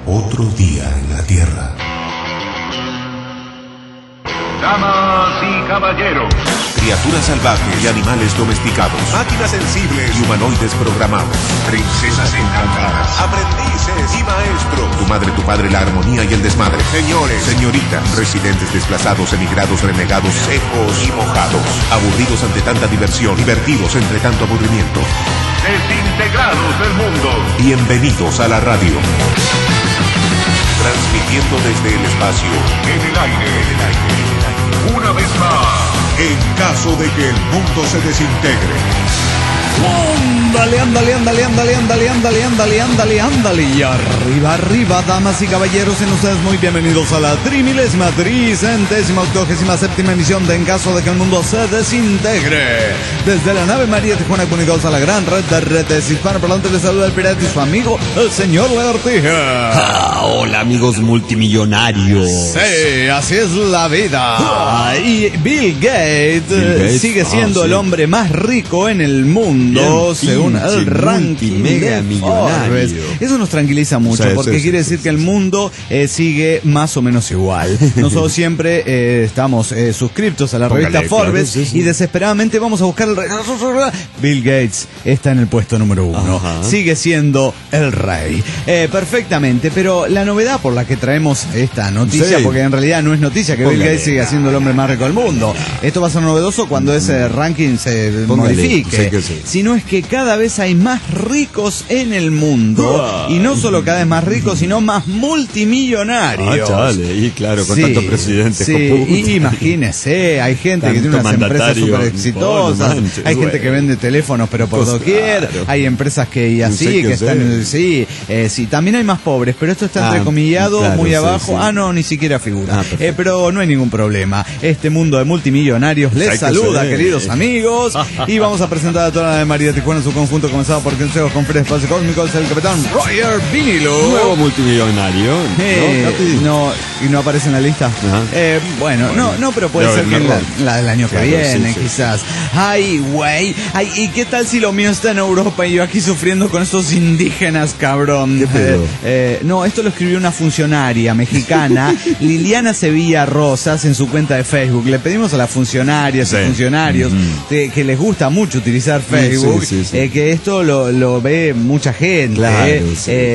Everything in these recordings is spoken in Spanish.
Otro día en la Tierra. Damas y caballeros, Criaturas salvajes y animales domesticados. Máquinas sensibles y humanoides programados. princesas encantadas, Aprendices y maestros. Tu madre, tu padre, la armonía y el desmadre. Señores, señoritas, residentes desplazados, emigrados, renegados, secos y mojados. Aburridos ante tanta diversión, divertidos entre tanto aburrimiento. desintegrados del mundo. Bienvenidos a la radio. Transmitiendo desde el espacio. En el aire, una vez más. En caso de que el mundo se desintegre. Ándale, ándale, ándale, ándale, ándale, ándale, ándale, ándale, ándale. Y arriba, arriba, damas y caballeros, sean ustedes muy bienvenidos a la 30.387ª emisión de En caso de que el mundo se desintegre. Desde la nave María Tijuana, comunicados a la gran red de redes hispanoparlantes, les saluda el pirata y su amigo, el señor Lagartija. Hola, amigos multimillonarios. Sí, así es la vida. Y Bill Gates sigue siendo el hombre más rico en el mundo, según el ranking mega de millonario. Forbes. Eso nos tranquiliza mucho, porque quiere decir que el mundo sigue más o menos igual. Nosotros siempre estamos suscriptos a la revista Forbes, claro, sí. y desesperadamente vamos a buscar el rey. Bill Gates está en el puesto número 1. Ajá. Sigue siendo el rey. Perfectamente, pero la novedad por la que traemos esta noticia, Sí. porque en realidad no es noticia que Bill Póngale. Gates siga siendo el hombre más rico del mundo. Esto va a ser novedoso cuando ese ranking se Póngale. modifique. Sí que sí. Sino es que cada vez hay más ricos en el mundo. Y no solo cada vez más ricos, sino más multimillonarios. Chale, y claro, con Sí, tantos presidentes. sí, y imagínese, hay gente que tiene Tanto unas empresas mandatario, súper exitosas, no manches, hay gente güey. que vende teléfonos pero por Pues doquier, claro. hay empresas que así, Sí, que que están, sí, también hay más pobres, pero esto está entrecomillado, claro, muy sí, abajo, sí. no, ni siquiera figura, Perfecto. pero no hay ningún problema. Este mundo de multimillonarios les Hay que saluda, ser. queridos amigos, y vamos a presentar a toda la de María Tijuana en su conjunto, comenzado por consejos con Fred Espacio Cósmicos, el capitán Roger Vinilo. Nuevo multimillonario. ¿No, Katy? No, y no aparece en la lista. Ajá. Bueno, no, pero puede Debe ser que haber un la, error. la del año que Claro, viene, sí. quizás. Ay, güey. Ay, ¿y qué tal si lo mío está en Europa y yo aquí sufriendo con estos indígenas, cabrón? ¿Qué pedo? No, esto lo escribió una funcionaria mexicana, Liliana Sevilla Rosas, en su cuenta de Facebook. Le pedimos a las funcionarias y Sí. funcionarios que les gusta mucho utilizar Facebook, sí, sí. que esto lo ve mucha gente. Claro,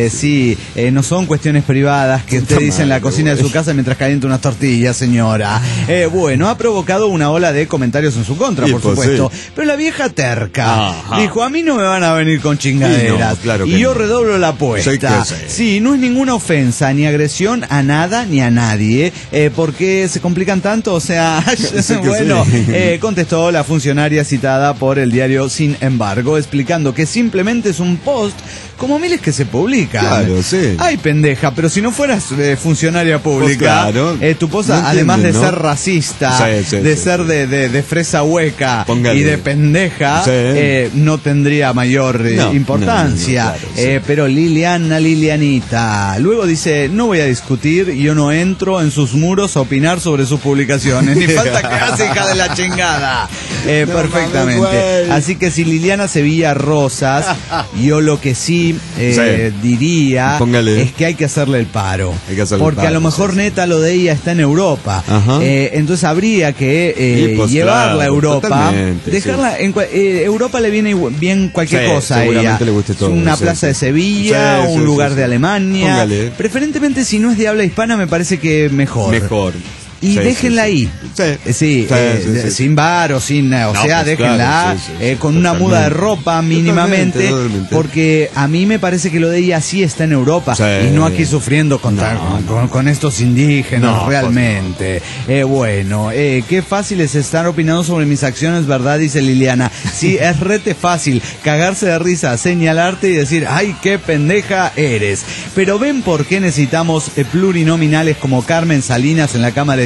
No son cuestiones privadas que usted dice en la cocina de su casa mientras calienta unas tortillas, señora. Bueno, ha provocado una ola de comentarios en su contra, Y por pues supuesto. sí. Pero la vieja terca Ajá. dijo, a mí no me van a venir con chingaderas. Y no, claro que y yo no. redoblo la apuesta. Sí que sí. Sí, no es ninguna ofensa ni agresión a nada ni a nadie. ¿Por qué se complican tanto? O sea, Sí que bueno, sí. contestó la funcionaria citada por el diario Sin Embargo, explicando que simplemente es un post como miles que se publican. Claro, sí. Ay, pendeja, pero si no fueras funcionaria pública, Pues claro. tu post, No además de entienden, ser ¿no? racista, Sí, de sí, ser sí. de fresa hueca Póngale. y de pendeja, Sí. no tendría mayor No, importancia. no, claro, sí. Pero Lilianita, luego dice, no voy a discutir, yo no entro en sus muros a opinar sobre sus publicaciones. Ni falta que hace, hija de la chingada. No Perfectamente. mames, güey. Así que si Liliana Sevilla Rosas, yo lo que sí, Sí. diría Póngale. es que hay que hacerle el paro. Hay que hacerle el Porque a paro, lo mejor sí, sí. neta lo de ella está en Europa. Ajá. Entonces habría que Y pues llevarla claro, a Europa. totalmente, Dejarla en Europa le viene bien cualquier Sí, cosa a ella. seguramente le guste todo, Una sí, plaza sí. de Sevilla, Sí, un sí, lugar sí, de sí. Alemania. Póngale. Preferentemente si no es de habla hispana me parece que mejor. Mejor. Y Sí, déjenla sí, ahí. sí. Sí, Sí, sí, sí. sin bar o sin, o No, sea, pues déjenla claro, sí, sí, sí, con una muda de totalmente. ropa mínimamente, Totalmente. porque a mí me parece que lo de ella sí está en Europa Sí. y no aquí sufriendo con estos indígenas No, realmente. Bueno, qué fácil es estar opinando sobre mis acciones, ¿verdad? Dice Liliana. Sí, es rete fácil cagarse de risa, señalarte y decir, ay, qué pendeja eres. Pero ven por qué necesitamos plurinominales como Carmen Salinas en la Cámara de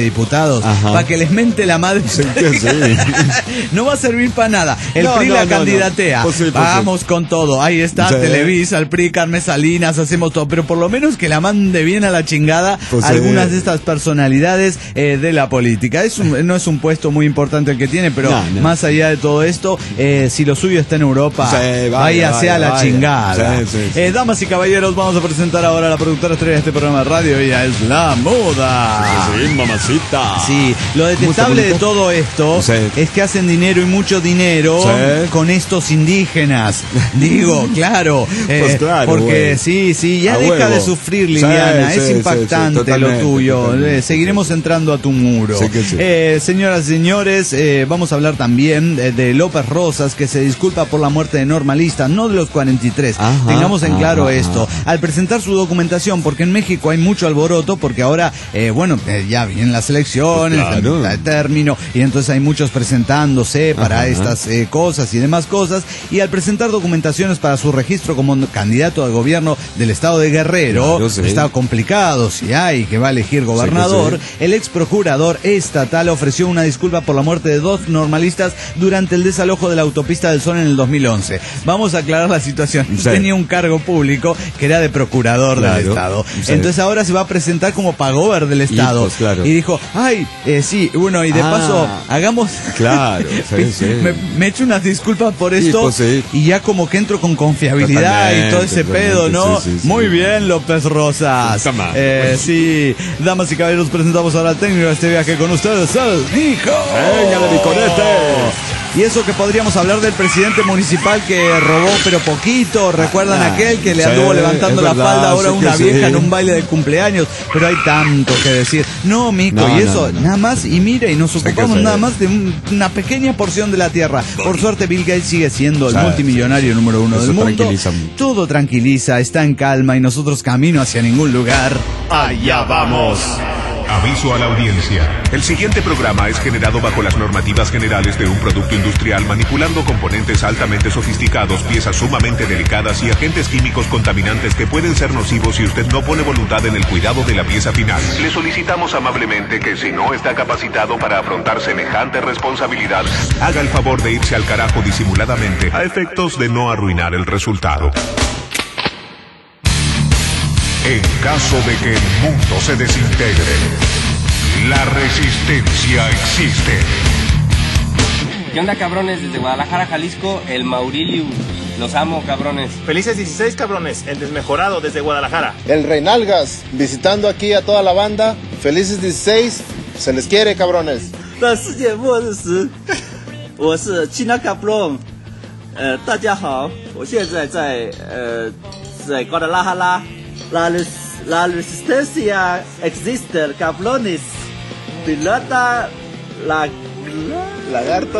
Diputados para que les mente la madre. Sí. No va a servir para nada. El PRI la candidatea. Vamos con todo. Ahí está, Televisa, el PRI, Carmen Salinas, hacemos todo. Pero por lo menos que la mande bien a la chingada algunas de estas personalidades de la política. No es un puesto muy importante el que tiene, pero más allá de todo esto, si lo suyo está en Europa, váyase a la chingada. Damas y caballeros, vamos a presentar ahora a la productora estrella de este programa de radio. Ella es La Moda. Sí, mamacita. Sí, lo detestable de todo esto es que hacen dinero y mucho dinero con estos indígenas. Digo, claro. Pues claro, porque sí, ya deja de sufrir, Liliana. Es impactante lo tuyo. Seguiremos entrando a tu muro. Señoras y señores, vamos a hablar también de López Rosas, que se disculpa por la muerte de Normalista, no de los 43. Tengamos en claro esto. Al presentar su documentación, porque en México hay mucho alboroto, porque ahora, ya vienen las elecciones, el término, y entonces hay muchos presentándose para estas cosas y demás cosas, y al presentar documentaciones para su registro como candidato al gobierno del estado de Guerrero, está complicado, si hay que va a elegir gobernador, el ex procurador estatal ofreció una disculpa por la muerte de 2 normalistas durante el desalojo de la autopista del Sol en el 2011. Vamos a aclarar la situación. Tenía un cargo público que era de procurador del estado. Entonces ahora se va a presentar como pagover del estado. Y dijo, y de paso, hagamos... me echo unas disculpas por esto, y ya como que entro con confiabilidad y todo ese pedo, ¿no? Muy bien, López Rosas. Damas y caballeros, presentamos ahora al técnico de este viaje con ustedes, el Nico. ¡Venga, de Nicolete! Y eso que podríamos hablar del presidente municipal que robó pero poquito. ¿Recuerdan aquel que le anduvo levantando la falda ahora a una vieja en un baile de cumpleaños? Pero hay tanto que decir. No, Mico, nada más, y mire, y nos ocupamos nada más de una pequeña porción de la tierra. Por suerte, Bill Gates sigue siendo el multimillonario número 1 del mundo. Todo tranquiliza, está en calma y nosotros camino hacia ningún lugar. Allá vamos. Aviso a la audiencia. El siguiente programa es generado bajo las normativas generales de un producto industrial manipulando componentes altamente sofisticados, piezas sumamente delicadas y agentes químicos contaminantes que pueden ser nocivos si usted no pone voluntad en el cuidado de la pieza final. Le solicitamos amablemente que si no está capacitado para afrontar semejante responsabilidad, haga el favor de irse al carajo disimuladamente a efectos de no arruinar el resultado. En caso de que el mundo se desintegre, la resistencia existe. ¿Qué onda, cabrones? Desde Guadalajara, Jalisco, el Maurilio. Los amo, cabrones. Felices 16, cabrones. El desmejorado desde Guadalajara. El Reinalgas, visitando aquí a toda la banda. Felices 16, se les quiere, cabrones. 我是 China Cabrón， 大家好，我现在在瓜达拉哈拉。La resistencia existe, cabrones. Pilota, lagarto,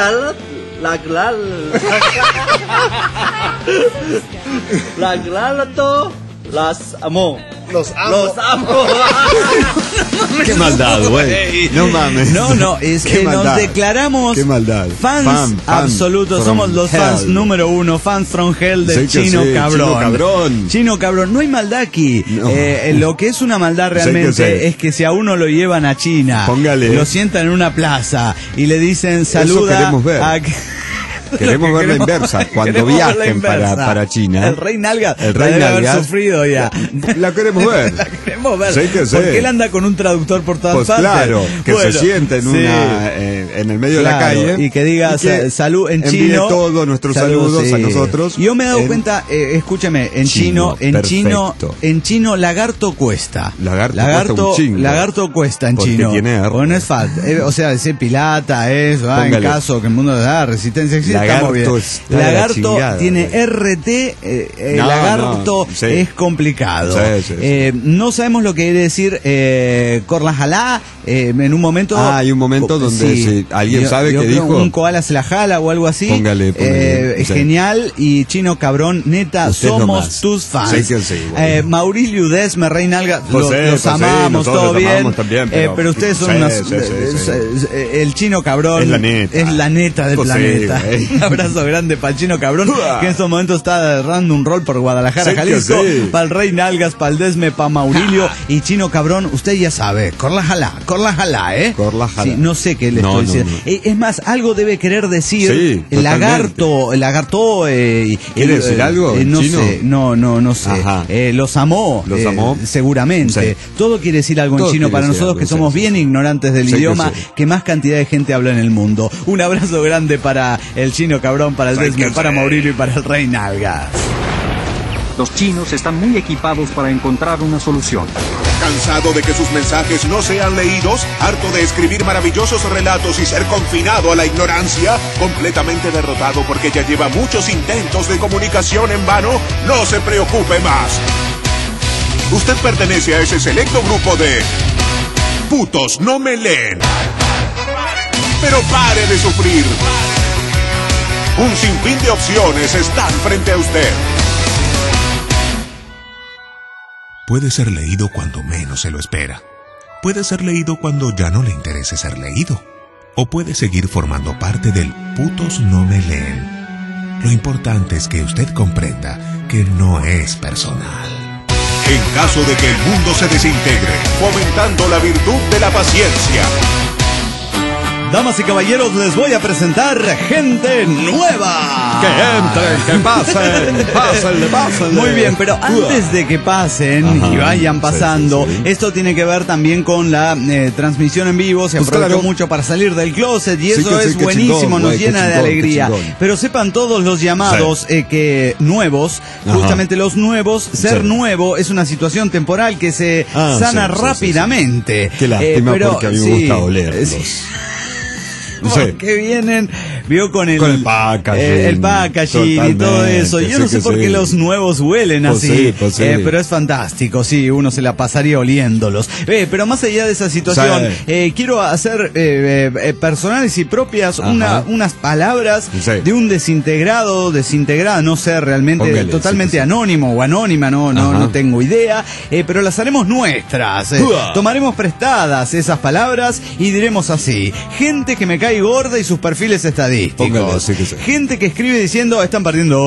las amo. Los amo. Qué maldad, güey. No mames. No, es que nos declaramos fans absolutos. Somos los fans número 1, fans from hell del Chino Cabrón. Chino Cabrón, no hay maldad aquí. No. Lo que es una maldad realmente es que si a uno lo llevan a China, lo sientan en una plaza y le dicen saluda a... Queremos ver la inversa, cuando viajen para China. El Rey Nalgas debe haber sufrido ya. La queremos ver. La queremos ver. Sí, porque él anda con un traductor por todas partes. Claro, que se siente en el medio de la calle. Y que diga salud en chino. Envíe todos nuestros saludos a nosotros. Yo me he dado cuenta, escúchame, en chino, lagarto cuesta. Lagarto cuesta en chino. Bueno, es falta. O sea, decir pilata, eso, en caso que el mundo da resistencia existe. Lagarto tiene RT, lagarto es complicado. No sabemos lo que quiere decir Corlajalá. En un momento. Hay un momento donde alguien sabe que dijo. Un koala se la jala o algo así. Póngale. Genial. Y Chino Cabrón, neta, somos tus fans. Mauricio Desme, Reinalga, los amamos, todo bien. También, pero ustedes son el Chino Cabrón. Es la neta del planeta. Un abrazo grande para el Chino Cabrón, que en estos momentos está dando un rol por Guadalajara, Jalisco. Sí. Para el Rey Nalgas, para el Desme, para Maurilio. Y Chino Cabrón, usted ya sabe, corlajala, ¿eh? Corlajala. Sí, no sé qué le estoy diciendo. No. Es más, algo debe querer decir el lagarto. ¿Quiere decir algo? No sé, no sé. Los amó. Seguramente. Sí. Todo quiere decir algo en chino para nosotros que somos bien ignorantes del idioma que más cantidad de gente habla en el mundo. Un abrazo grande para el Chino Cabrón, para el Desme, para Maurilio y para el Rey Nalgas. Los chinos están muy equipados para encontrar una solución. ¿Cansado de que sus mensajes no sean leídos? ¿Harto de escribir maravillosos relatos y ser confinado a la ignorancia? ¿Completamente derrotado porque ya lleva muchos intentos de comunicación en vano? No se preocupe más. Usted pertenece a ese selecto grupo de putos no me leen. Pero pare de sufrir. Un sinfín de opciones están frente a usted. Puede ser leído cuando menos se lo espera. Puede ser leído cuando ya no le interese ser leído. O puede seguir formando parte del putos no me leen. Lo importante es que usted comprenda que no es personal. En caso de que el mundo se desintegre, fomentando la virtud de la paciencia. Damas y caballeros, les voy a presentar gente nueva. Que entren, que pasen. Muy bien, pero antes de que pasen y vayan pasando, esto tiene que ver también con la transmisión en vivo. Se aprovechó mucho para salir del closet y eso es buenísimo, chingón, nos llena de alegría. Pero sepan todos los llamados que nuevos, justamente los nuevos, ser nuevo es una situación temporal que se sana rápidamente. Qué lástima, porque a mí me gusta olerlos. Porque vienen, vio con el packaging y todo eso. Yo no sé por qué los nuevos huelen así, pero es fantástico, sí, uno se la pasaría oliéndolos. Pero más allá de esa situación, quiero hacer personales y propias unas palabras de un desintegrada, no sé realmente, totalmente anónimo o anónima, no tengo idea, pero las haremos nuestras. Tomaremos prestadas esas palabras y diremos así: gente que me cae gorda y sus perfiles estadísticos. Gente que escribe diciendo están perdiendo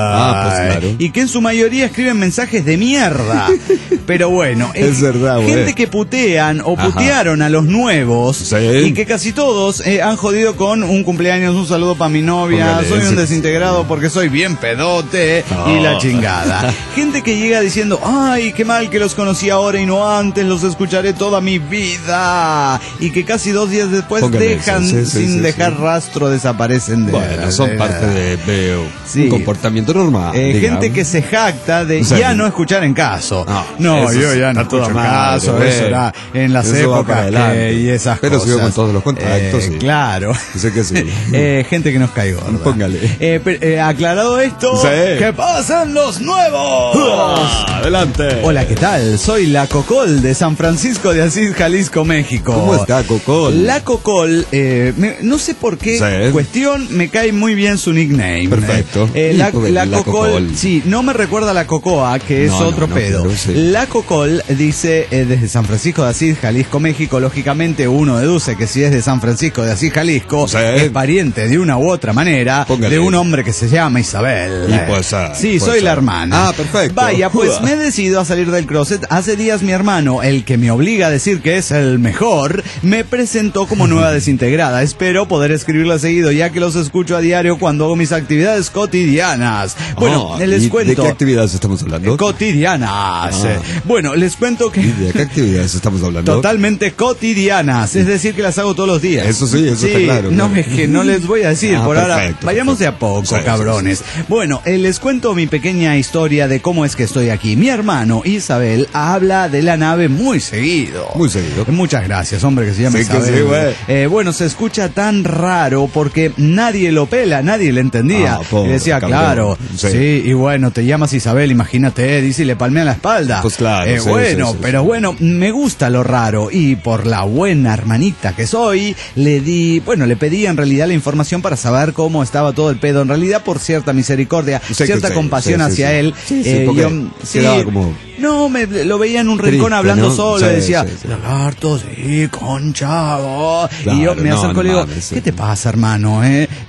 onda. Y que en su mayoría escriben mensajes de mierda. Pero bueno, es verdad, gente que putean o putearon a los nuevos y que casi todos han jodido con un cumpleaños, un saludo para mi novia, soy un desintegrado porque soy bien pedote y la chingada. Gente que llega diciendo, ay, qué mal que los conocí ahora y no antes, los escucharé toda mi vida. Y que casi 2 días después dejan sin dejar rastro, desaparecen de son parte de un comportamiento normal. Gente que se jacta de ya no escuchar en caso. Yo ya no escucho en caso. Eso era en las épocas y esas cosas. Pero sigo con todos los contactos. Claro. Sé que sí. Gente que nos caigo. Póngale. Aclarado esto, ¡que pasen los nuevos! Adelante. Hola, ¿qué tal? Soy la Cocol de San Francisco de Asís, Jalisco, México. ¿Cómo está, Cocol? La Cocol, no sé por qué cuestión, me cae muy bien su nickname. Perfecto. La Cocol, sí, no me recuerda a la Cocoa, que es otro pedo. La Cocol dice desde San Francisco de Asís, Jalisco, México. Lógicamente uno deduce que si es de San Francisco de Asís, Jalisco, es pariente de una u otra manera de un hombre que se llama Isabel. Soy la hermana. Perfecto. Vaya, pues me he decidido a salir del closet. Hace días mi hermano, el que me obliga a decir que es el mejor, me presentó como nueva desintegrada. Espero poder escribirla seguido, ya que los escucho a diario cuando hago mis actividades cotidianas. Bueno, les cuento. ¿De qué actividades estamos hablando? Cotidianas. Bueno, les cuento que... ¿Y de qué actividades estamos hablando? Totalmente cotidianas, es decir, que las hago todos los días. Eso está claro. No, es que no les voy a decir por ahora. Vayamos de a poco, cabrones. Bueno, les cuento mi pequeña historia de cómo es que estoy aquí. Mi hermano Isabel habla de la nave muy seguido. Muchas gracias, hombre, que se llama Isabel. Bueno, se escucha tan raro porque nadie lo pela, nadie le entendía. Y decía, claro, y bueno, te llamas Isabel, imagínate, dice, y le palmean la espalda. Pues claro. Pero bueno, me gusta lo raro y por la buena hermanita que soy, le pedí en realidad la información para saber cómo estaba todo el pedo. En realidad, por cierta misericordia, cierta compasión hacia él. Quedaba como... No, lo veía en un rincón hablando solo y decía, lagarto, sí, concha. Y yo me acerco y le digo, ¿qué te pasa, hermano?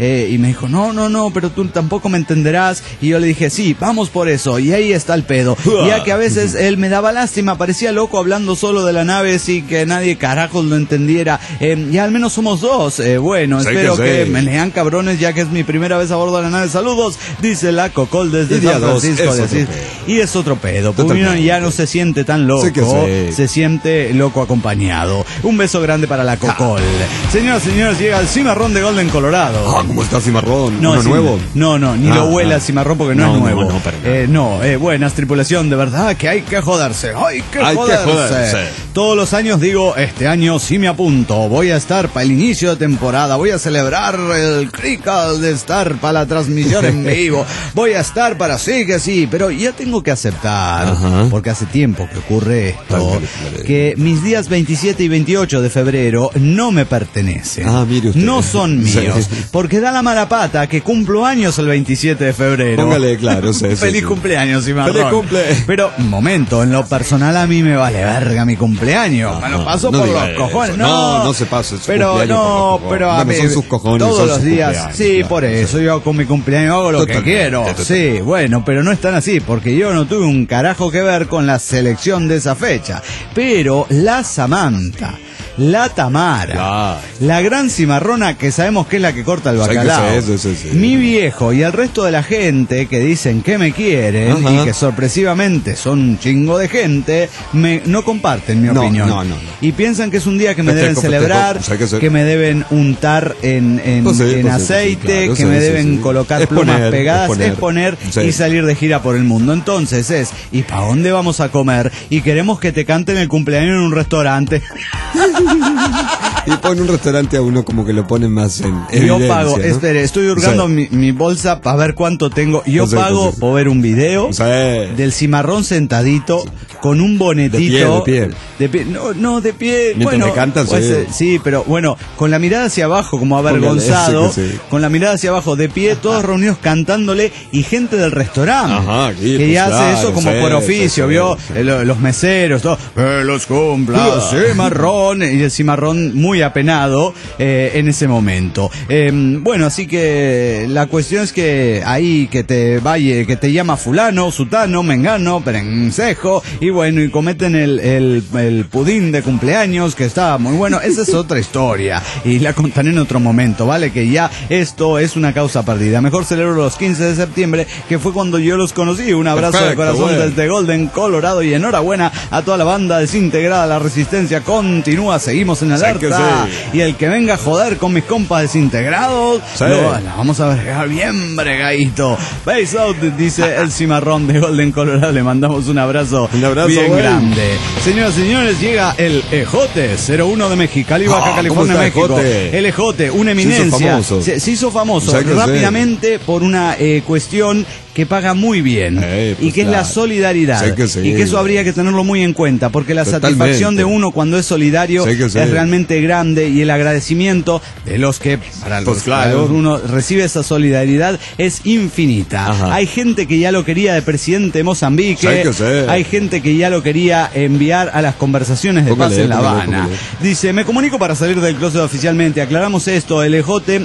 y me dijo, no, pero tú tampoco me entenderás. Y yo le dije, sí, vamos por eso. Y ahí está el pedo. Ya que a veces él me daba lástima, parecía loco hablando solo de la nave sin que nadie carajos lo entendiera. Y al menos somos dos. Bueno, espero que me lean cabrones, ya que es mi primera vez a bordo de la nave. Saludos, dice la Cocol desde San Francisco de Asís. Y es otro pedo, porque uno ya no se siente tan loco, se siente loco acompañado. Un beso grande para la Cocol. Señoras y señores, llega el cimarrón de Golden, Colorado. ¿Cómo está el cimarrón? ¿Uno nuevo? No, ni lo huele al cimarrón porque no es nuevo. Buenas, tripulación, de verdad que hay que joderse. Hay que joderse. Todos los años digo, este año sí me apunto. Voy a estar para el inicio de temporada. Voy a celebrar el crical de estar para la transmisión en vivo. Voy a estar para sí, pero ya tengo que aceptar, porque hace tiempo que ocurre esto, que mis días 27 y 28 de febrero no me pertenecen. Mire usted. No son míos, porque da la mala pata que cumplo años el 27 de febrero. Póngale claro, Feliz cumpleaños, Cimarrón. Feliz cumple. Pero, un momento, en lo personal a mí me vale verga mi cumpleaños. Me lo paso por los cojones. No se pase su pero a mí, son sus cojones, todos son los sus días. Sí, claro, por eso yo con mi cumpleaños hago lo que quiero. Sí, bueno, pero no es tan así, porque yo no tuve un carajo que ver con la selección de esa fecha. Pero la Samantha, la Tamara, la gran cimarrona que sabemos que es la que corta el bacalao, mi viejo y el resto de la gente que dicen que me quieren y que sorpresivamente son un chingo de gente, no comparten mi opinión. Y piensan que es un día que me deben celebrar, que me deben untar en aceite, que me deben colocar plumas pegadas, exponer y salir de gira por el mundo. Entonces ¿y para dónde vamos a comer? Y queremos que te canten el cumpleaños en un restaurante. Y pone un restaurante a uno como que lo ponen más en evidencia, yo pago, ¿no? Espere, estoy hurgando mi bolsa para ver cuánto tengo. Yo pago por ver un video del cimarrón sentadito con un bonetito de pie. No, de pie. Mientras bueno, me cantan, sí, pero bueno, con la mirada hacia abajo, como avergonzado, con la mirada hacia abajo, de pie, todos reunidos cantándole, y gente del restaurante que ya hace eso como por oficio, ¿vio? Los meseros, todo, los cumpla cimarrón, y el cimarrón muy apenado en ese momento. Bueno, así que la cuestión es que ahí que te llama fulano, sutano, mengano, perencejo, y bueno, y cometen el pudín de cumpleaños, que está muy bueno. Esa es otra historia y la contaré en otro momento, ¿vale? Que ya esto es una causa perdida. Mejor celebro los 15 de septiembre, que fue cuando yo los conocí. Un abrazo de corazón desde Golden, Colorado, y enhorabuena a toda la banda desintegrada. La resistencia continúa, seguimos en alerta, y el que venga a joder con mis compas desintegrados, la vamos a bregar bien bregadito. Base out, dice el cimarrón de Golden, Colorado. Le mandamos un abrazo bien grande. Señoras y señores, llega el Ejote 01 de Mexicali, Baja California, México. Ejote? El Ejote, una eminencia, se hizo famoso rápidamente por una cuestión que paga muy bien, y que es la solidaridad, y que eso habría que tenerlo muy en cuenta, porque la satisfacción de uno cuando es solidario es realmente grande, y el agradecimiento de los que para los uno recibe esa solidaridad es infinita. Hay gente que ya lo quería de presidente de Mozambique, hay gente que ya lo quería enviar a las conversaciones de paz en La Habana. Dice, me comunico para salir del closet oficialmente. Aclaramos esto, el Ejote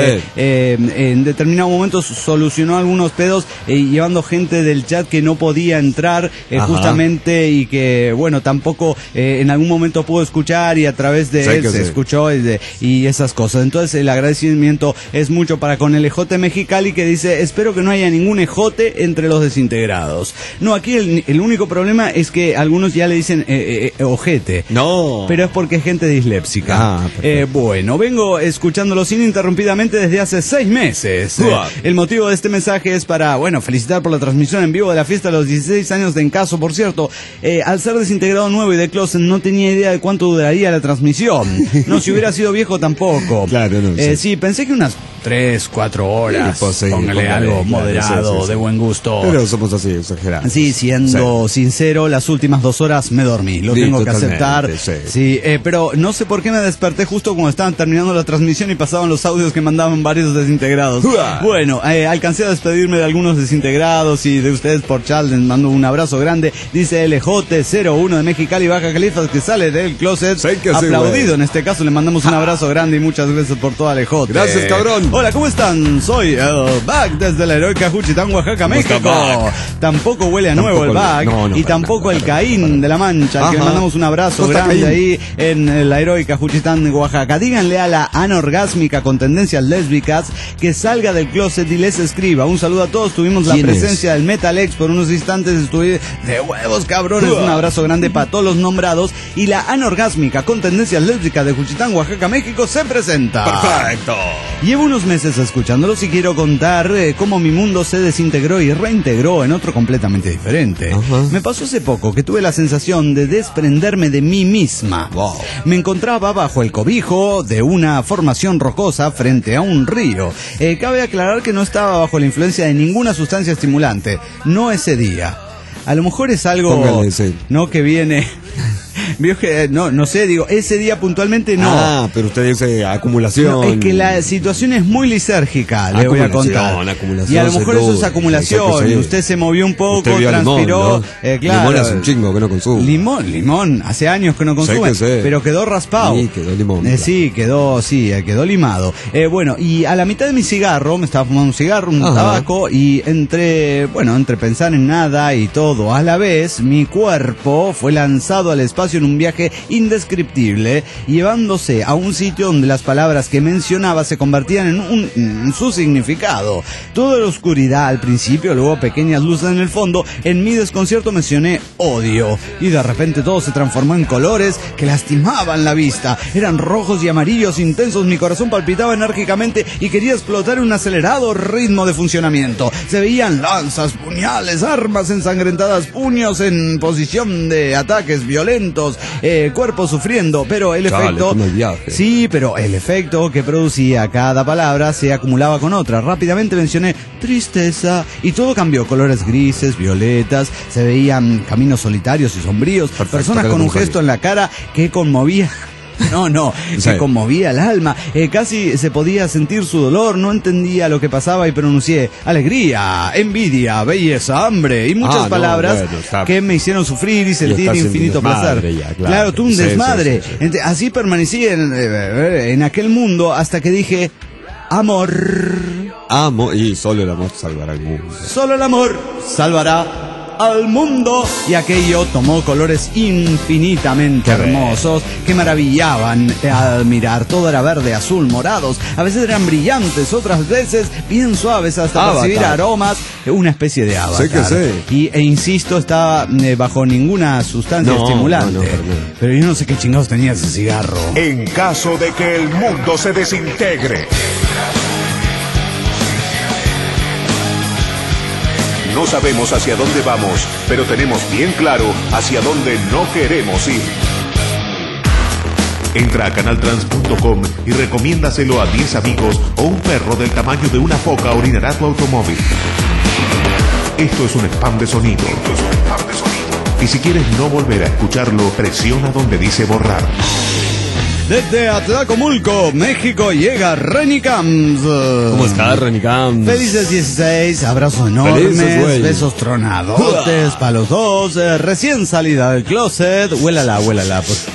en determinado momento solucionó algunos pedos, llevando gente del chat que no podía entrar justamente, y que bueno, tampoco en algún momento pudo escuchar, y a través de él se escuchó y esas cosas. Entonces el agradecimiento es mucho para con el Ejote Mexicali, que dice, espero que no haya ningún Ejote entre los desintegrados. No, aquí el único problema es que algunos ya le dicen ojete. No. Pero es porque es gente disléxica. Bueno, vengo escuchándolo ininterrumpidamente desde hace 6 meses. El motivo de este mensaje es para, bueno, felicitar por la transmisión en vivo de la fiesta de los 16 años de Encaso. Por cierto, al ser desintegrado nuevo y de closet, no tenía idea de cuánto duraría la transmisión. No, si hubiera sido viejo tampoco. Claro, no. Sí, pensé que unas 3-4 horas. Póngale algo moderado, de buen gusto. Pero somos así, exagerados. Sí, siendo sincero, las últimas 2 horas me dormí. Lo tengo que aceptar. Sí, pero no sé por qué me desperté justo cuando estaban terminando la transmisión y pasaban los audios que mandaban varios desintegrados. Bueno, alcancé a despedirme de algunos chinos desintegrados y de ustedes por Charles, les mando un abrazo grande. Dice LJ01 de Mexicali, Baja California, que sale del closet, aplaudido. En este caso le mandamos un abrazo grande y muchas gracias por todo, LJ. Gracias, cabrón. Hola, ¿cómo están? Soy Back desde la heroica Juchitán, Oaxaca, México. Tampoco huele a nuevo el Back, y tampoco el Caín de la Mancha, que le mandamos un abrazo grande ahí en la heroica Juchitán, Oaxaca. Díganle a la anorgásmica con tendencias lésbicas que salga del closet y les escriba. Un saludo a todos. Tuvimos la presencia del Metalex por unos instantes. Estuve de huevos, cabrones. Un abrazo grande para todos los nombrados. Y la anorgásmica con tendencias lésbicas de Juchitán, Oaxaca, México se presenta. Perfecto. Llevo unos meses escuchándolos y quiero contar cómo mi mundo se desintegró y reintegró en otro completamente diferente. Me pasó hace poco que tuve la sensación de desprenderme de mí misma. Me encontraba bajo el cobijo de una formación rocosa frente a un río. Cabe aclarar que no estaba bajo la influencia de ninguna sustancia estimulante. No ese día. A lo mejor es algo no que viene... No sé, digo, ese día puntualmente no. Ah, pero usted dice acumulación. No, es que la situación es muy lisérgica, le voy a contar. Y a lo mejor eso es acumulación. Y usted se movió un poco, transpiró. Limón, ¿no? Claro. Limón hace un chingo que no consumo. Limón, hace años que no consume. Pero quedó raspado. Sí, quedó limón. Sí, quedó limado. Bueno, y a la mitad de mi cigarro, me estaba fumando un cigarro, un tabaco, y entre pensar en nada y todo a la vez, mi cuerpo fue lanzado al espacio en un viaje indescriptible, llevándose a un sitio donde las palabras que mencionaba se convertían en su significado. Toda la oscuridad al principio, luego pequeñas luces en el fondo. En mi desconcierto mencioné odio, y de repente todo se transformó en colores que lastimaban la vista. Eran rojos y amarillos intensos, mi corazón palpitaba enérgicamente y quería explotar en un acelerado ritmo de funcionamiento. Se veían lanzas, puñales, armas ensangrentadas, puños en posición de ataques violentos, cuerpos sufriendo, pero el efecto... Sí, pero el efecto que producía cada palabra se acumulaba con otra. Rápidamente mencioné tristeza y todo cambió. Colores grises, violetas, se veían caminos solitarios y sombríos, personas con un gesto en la cara que conmovía... que conmovía el alma. Casi se podía sentir su dolor. No entendía lo que pasaba y pronuncié alegría, envidia, belleza, hambre y muchas palabras que me hicieron sufrir y sentir infinito placer. Claro, tú un desmadre. Sí. Así permanecí en aquel mundo hasta que dije amor. Y solo el amor salvará al mundo. Solo el amor salvará al mundo. Y aquello tomó colores infinitamente hermosos que maravillaban al mirar. Todo era verde, azul, morados. A veces eran brillantes, otras veces bien suaves hasta percibir aromas. Una especie de avatar. E insisto, estaba bajo ninguna sustancia estimulante. Pero yo no sé qué chingados tenía ese cigarro. En caso de que el mundo se desintegre, no sabemos hacia dónde vamos, pero tenemos bien claro hacia dónde no queremos ir. Entra a canaltrans.com y recomiéndaselo a 10 amigos o un perro del tamaño de una foca orinará tu automóvil. Esto es un spam de sonido. Y si quieres no volver a escucharlo, presiona donde dice borrar. Desde Atlacomulco, México, llega Renny Camps. ¿Cómo estás, Renny Camps? Felices 16, abrazos enormes, besos tronadotes para los dos, recién salida del closet, huélala, pues.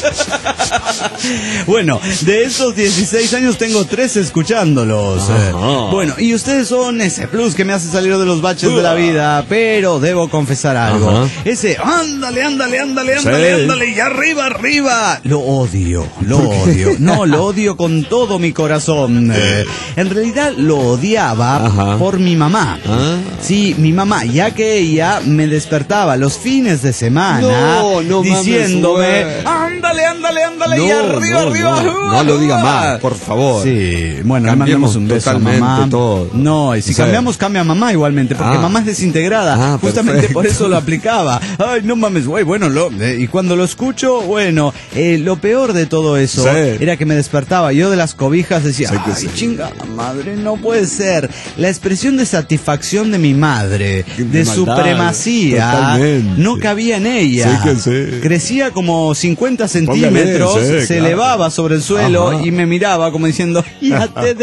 Bueno, de esos 16 años tengo 3 escuchándolos. Bueno, y ustedes son ese plus que me hace salir de los baches de la vida, pero debo confesar algo. Ese, ándale, y arriba. Lo odio. No, lo odio con todo mi corazón. En realidad lo odiaba por mi mamá. Sí, mi mamá, ya que ella me despertaba los fines de semana diciéndome, ándale, y arriba. No lo diga más, por favor. Sí, bueno, le mandamos un beso a mamá. Todo. No, y si cambiamos, cambia a mamá igualmente, porque mamá es desintegrada. Justamente por eso lo aplicaba. Ay, no mames, güey, bueno, y cuando lo escucho, bueno, lo peor de todo eso era que me despertaba. Yo de las cobijas decía, chinga madre, no puede ser. La expresión de satisfacción de mi madre, de supremacía, no cabía en ella. Crecía como 50 50 centímetros, se elevaba sobre el suelo y me miraba como diciendo, ya te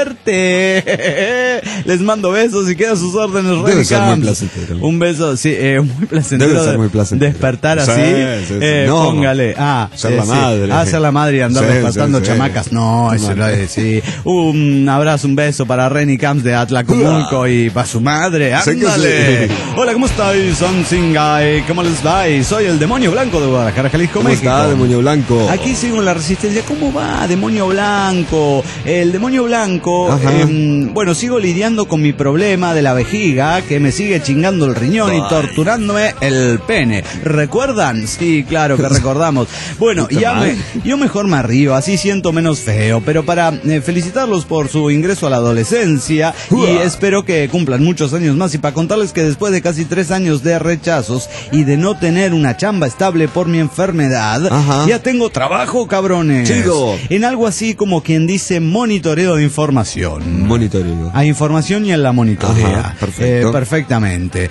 desperté. Les mando besos y quedan sus órdenes. Debe ser muy placentero. Un beso, sí, muy placentero. Debe ser muy placentero. Despertar así. No, póngale. Ser la madre. Ser la madre y andar despertando chamacas. No, eso no es, sí. Un abrazo, un beso para Renny Camps de Atlacomulco y para su madre. ¡Ándale! Hola, ¿cómo estáis? ¿Cómo les va? Soy el Demonio Blanco de Guadalajara, Jalisco, México. ¿Cómo está, Demonio Blanco? Aquí sigo en la Resistencia. ¿Cómo va, Demonio Blanco? El Demonio Blanco, bueno, sigo lidiando con mi problema de la vejiga, que me sigue chingando el riñón y torturándome el pene. ¿Recuerdan? Sí, claro que recordamos. Bueno, yo mejor me río, así siento menos feo, pero para felicitarlos por su ingreso a la adolescencia y espero que cumplan muchos años más, y para contarles que después de casi 3 años de rechazos y de no tener una chamba estable por mi enfermedad, ya tengo trabajo, cabrones. Chido. En algo así como quien dice monitoreo de información. Monitoreo. A información y en la monitorea. Perfecto. Perfectamente.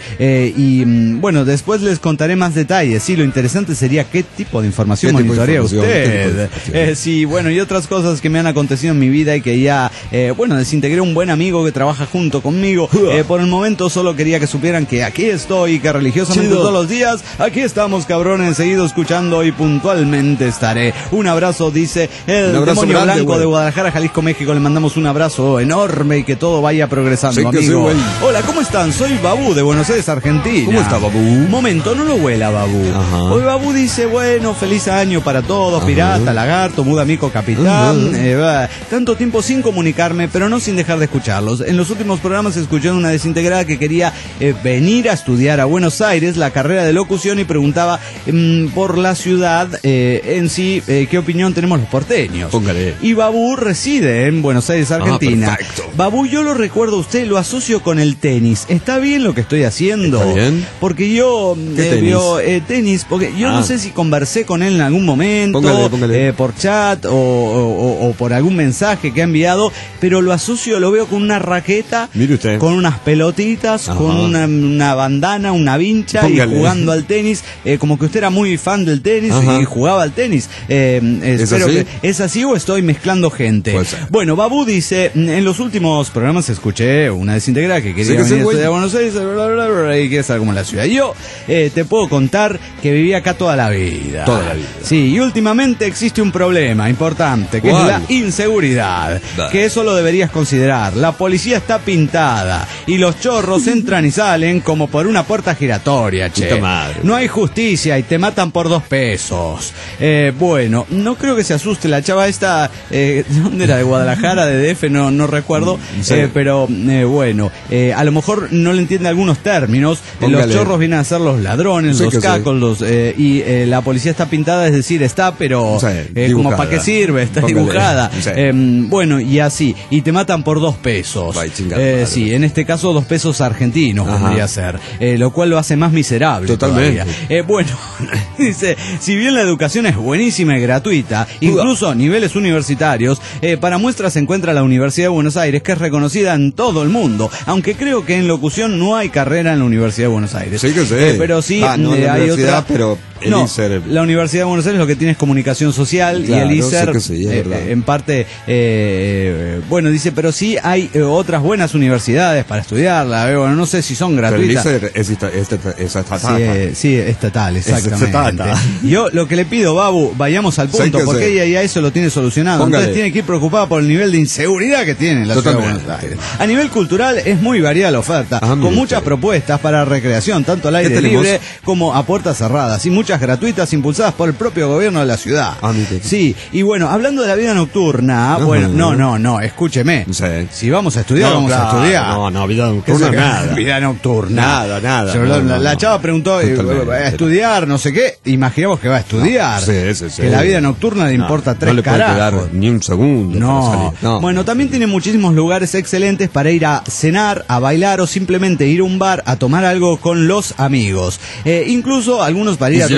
Y bueno, después les contaré más detalles. Sí, lo interesante sería qué tipo de información monitorea usted. Sí, bueno, y otras cosas que me han acontecido en mi vida y que ya, bueno, desintegré un buen amigo que trabaja junto conmigo. Por el momento solo quería que supieran que aquí estoy, que religiosamente todos los días, aquí estamos, cabrones, seguido escuchando y puntualmente estaré. Un abrazo, dice el Demonio grande, Blanco de Guadalajara, Jalisco, México. Le mandamos un abrazo enorme y que todo vaya progresando, amigo. Hola, ¿cómo están? Soy Babú de Buenos Aires, Argentina. ¿Cómo está, Babú? Momento, no lo huela, Babú. Hoy Babú dice, bueno, feliz año para todos, pirata, lagarto, muda, mico, capitán. Tanto tiempo sin comunicarme, pero no sin dejar de escucharlos. En los últimos programas escuché una desintegrada que quería venir a estudiar a Buenos Aires la carrera de locución y preguntaba por la ciudad en sí, qué opinión tenemos los porteños. Póngale. Y Babú reside en Buenos Aires, Argentina. Perfecto. Babú, yo lo recuerdo a usted, lo asocio con el tenis. ¿Está bien lo que estoy haciendo? ¿Está bien? Porque yo tenis, porque yo no sé si conversé con él en algún momento, póngale. Por chat o por algún mensaje que ha enviado, pero lo asocio, lo veo con una raqueta, mire usted, con unas pelotitas, con una bandana, una vincha, póngale, y jugando al tenis, como que usted era muy fan del tenis y jugaba al tenis. Espero que ¿es así o estoy mezclando gente? Bueno, Babú dice, en los últimos programas escuché una desintegrada que quería venir a estudiar a Buenos Aires y quiere estar como en la ciudad. Yo te puedo contar que viví acá toda la vida. Toda la vida. Sí, y últimamente existe un problema importante, que es la inseguridad, que eso lo deberías considerar. La policía está pintada y los chorros entran y salen como por una puerta giratoria, che. No hay justicia y te matan por 2 pesos. Bueno, no creo que se asuste la chava esta, ¿dónde era? De Guadalajara, de DF, no recuerdo, pero bueno, a lo mejor no le entiende algunos términos. Los chorros vienen a ser los ladrones, los cacos, y la policía está pintada, es decir, está, pero como para qué sirve, está dibujada. Bueno, y así, y te matan por 2 pesos. Sí, en este caso 2 pesos argentinos podría ser, lo cual lo hace más miserable. Totalmente. Bueno, dice, si bien la educación es buenísima y gratuita, incluso a niveles universitarios, para muestra se encuentra la Universidad de Buenos Aires, que es reconocida en todo el mundo, aunque creo que en locución no hay carrera en la Universidad de Buenos Aires. Sí que sí. Pero sí, no hay otra, pero no, la Universidad de Buenos Aires lo que tiene es comunicación social, claro, y el ISER en parte, bueno, dice, pero sí hay otras buenas universidades para estudiarla. Bueno, no sé si son gratuitas. Pero el ISER es estatal. Sí, estatal, exactamente. Yo lo que le pido, Babu, vayamos al punto, porque ella ya eso lo tiene solucionado. Entonces tiene que ir preocupada por el nivel de inseguridad que tiene la ciudad de Buenos Aires. A nivel cultural es muy variada la oferta, con muchas propuestas para recreación, tanto al aire libre como a puertas cerradas, y muchas gratuitas impulsadas por el propio gobierno de la ciudad. Sí, y bueno, hablando de la vida nocturna, bueno, no, escúcheme. Si vamos a estudiar, vamos a estudiar. No, vida nocturna nada. Vida nocturna. Nada. La chava preguntó, ¿a estudiar? No sé qué. Imaginamos que va a estudiar. Que la vida nocturna le importa 3 carajos. No le puede quedar ni un segundo. No. Bueno, también tiene muchísimos lugares excelentes para ir a cenar, a bailar o simplemente ir a un bar a tomar algo con los amigos. Incluso algunos para ir a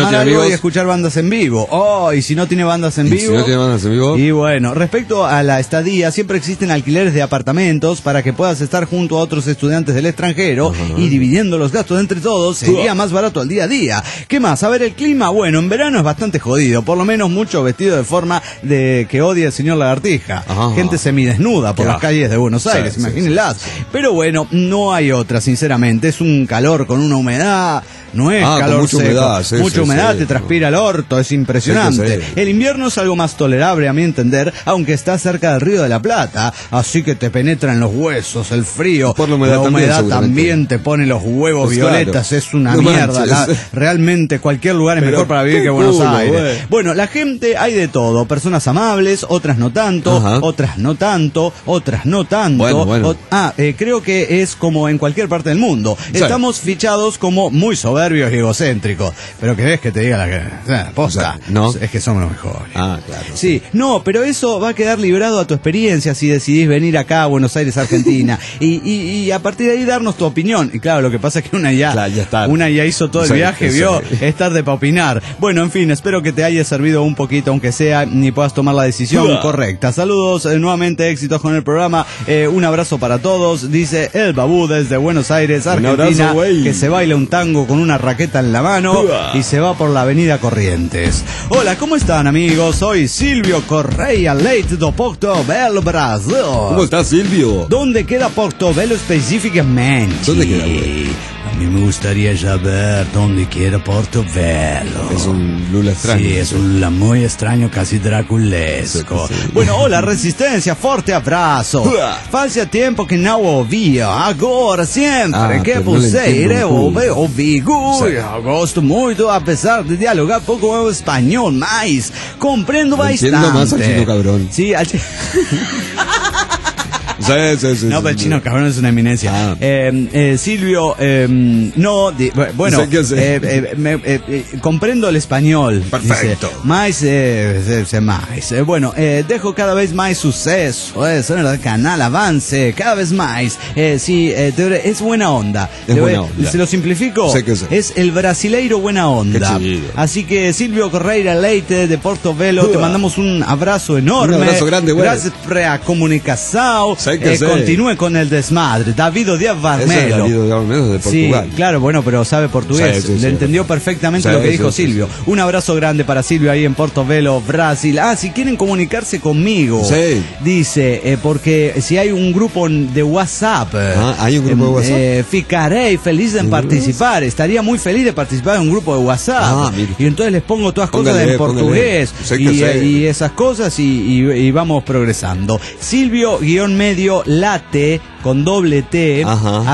tomar algo y escuchar bandas en vivo. Y si no tiene bandas en vivo. Y bueno, respecto a la estadía, siempre existen alquileres de apartamentos para que puedas estar junto a otros estudiantes del extranjero y dividiendo los gastos entre todos sería más barato al día a día. ¿Qué más? A ver, el clima, bueno, en verano es bastante jodido, por lo menos mucho vestido de forma de que odia el señor Lagartija. Gente semidesnuda por las calles de Buenos Aires, imagínenlas. Pero bueno, no hay otra, sinceramente. Es un calor con una humedad. No es calor mucha seco, humedad, mucha humedad, te transpira el orto, es impresionante. El invierno es algo más tolerable a mi entender, aunque está cerca del Río de la Plata, así que te penetra en los huesos el frío. Por la humedad también te pone los huevos pues violetas, claro. Es una mierda. Realmente cualquier lugar es mejor para vivir que Buenos Aires. Bueno, la gente hay de todo, personas amables, otras no tanto, otras no tanto, otras no tanto. Bueno. Creo que es como en cualquier parte del mundo. Estamos fichados como muy soberbios y egocéntricos. Pero querés que te diga la posta. ¿No? Es que somos los mejores. Claro. Sí, no, pero eso va a quedar librado a tu experiencia si decidís venir acá a Buenos Aires, Argentina. y a partir de ahí darnos tu opinión. Y claro, lo que pasa es que una ya hizo todo el viaje, vio, es tarde para opinar. Bueno, en fin, espero que te haya servido un poquito, aunque sea, ni puedas tomar la decisión correcta. Saludos, nuevamente éxitos con el programa. Un abrazo para todos, dice el Babú desde Buenos Aires, Argentina, abrazo, que se baila un tango con una raqueta en la mano y se va por la avenida Corrientes. Hola, ¿cómo están, amigos? Soy Silvio Correia Leite do Portobello, Brasil. ¿Cómo estás, Silvio? ¿Dónde queda Portobello específicamente? ¿Dónde queda, güey? A mí me gustaría saber dónde queda Portobello. Es un Lula extraño. Sí, es un Lula muy extraño, casi draculesco. Sí. Bueno, hola, Resistencia, forte abrazo. Fazia tempo que não ouvia, agora sempre que possível eu ouvi. Gosto muito, apesar de dialogar pouco com o espanhol, mas compreendo bastante. Entiendo más al chino cabrón. Sí, al chino... Sí. No, pero el chino cabrón es una eminencia. Silvio, comprendo el español. Perfecto. Dice, mais. Bueno, dejo cada vez más suceso. El canal avance cada vez más. Es buena onda. Se lo simplifico. Sí. Es el brasileiro buena onda. Así que Silvio Correia Leite de Portobello, te mandamos un abrazo enorme. Un abrazo grande, güey. Gracias por la comunicación. Continúe con el desmadre. David Díaz Barmelo. David Díaz Barmelo de Portugal. Sí, claro, bueno, pero sabe portugués. Le entendió perfectamente lo que dijo Silvio. Un abrazo grande para Silvio ahí en Portobello, Brasil. Si quieren comunicarse conmigo, dice, porque si hay un grupo de WhatsApp, hay un grupo de WhatsApp. Ficaré feliz en participar. Estaría muy feliz de participar en un grupo de WhatsApp. Y entonces les pongo todas cosas en portugués y esas cosas y vamos progresando. Silvio-medio late con doble T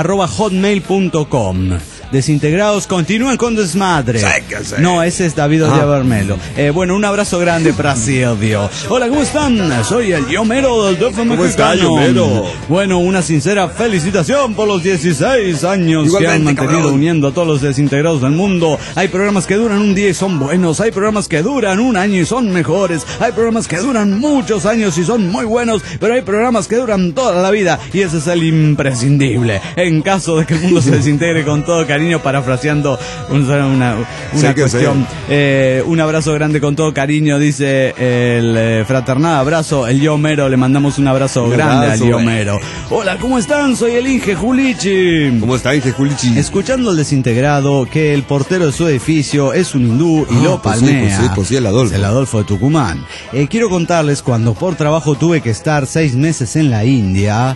@hotmail.com. Desintegrados continúan con desmadre. No, ese es David Díaz Barmelo. Bueno, un abrazo grande para Silvio. Hola, ¿cómo están? Soy el Yomero del DF mexicano. Bueno, una sincera felicitación por los 16 años igualmente, que han mantenido uniendo a todos los desintegrados del mundo. Hay programas que duran un día y son buenos. Hay programas que duran un año y son mejores. Hay programas que duran muchos años y son muy buenos. Pero hay programas que duran toda la vida y ese es el imprescindible. En caso de que el mundo se desintegre con todo cariño, parafraseando una cuestión. Un abrazo grande con todo cariño, dice el fraternal abrazo, el Yomero, le mandamos un abrazo grande al Yomero. Hola, ¿cómo están? Soy el Inge Julichi. ¿Cómo está, Inge Julichi? Escuchando el desintegrado que el portero de su edificio es un hindú y lo palmea. Pues sí, el Adolfo. El Adolfo de Tucumán. Quiero contarles cuando por trabajo tuve que estar 6 meses en la India,